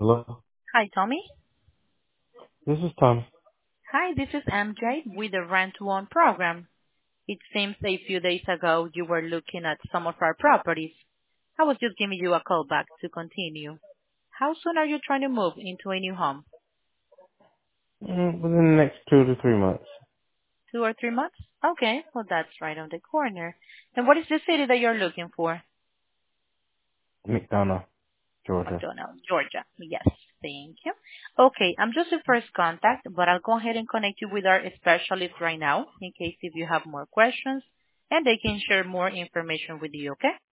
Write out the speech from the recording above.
Hello, Hi, Tommy. this is Tom. Hi, this is MJ with the Rent One program. It seems a few days ago you were looking at some of our properties. I was just giving you a call back to continue. How soon are you trying to move into a new home? Within the next 2 to 3 months, 2 or 3 months? Okay, well that's right on the corner. And what is the city that you're looking for? McDonough, Georgia. McDonough, Georgia. Yes, thank you. Okay, I'm just the first contact, but I'll go ahead and connect you with our specialist right now in case if you have more questions and they can share more information with you, okay?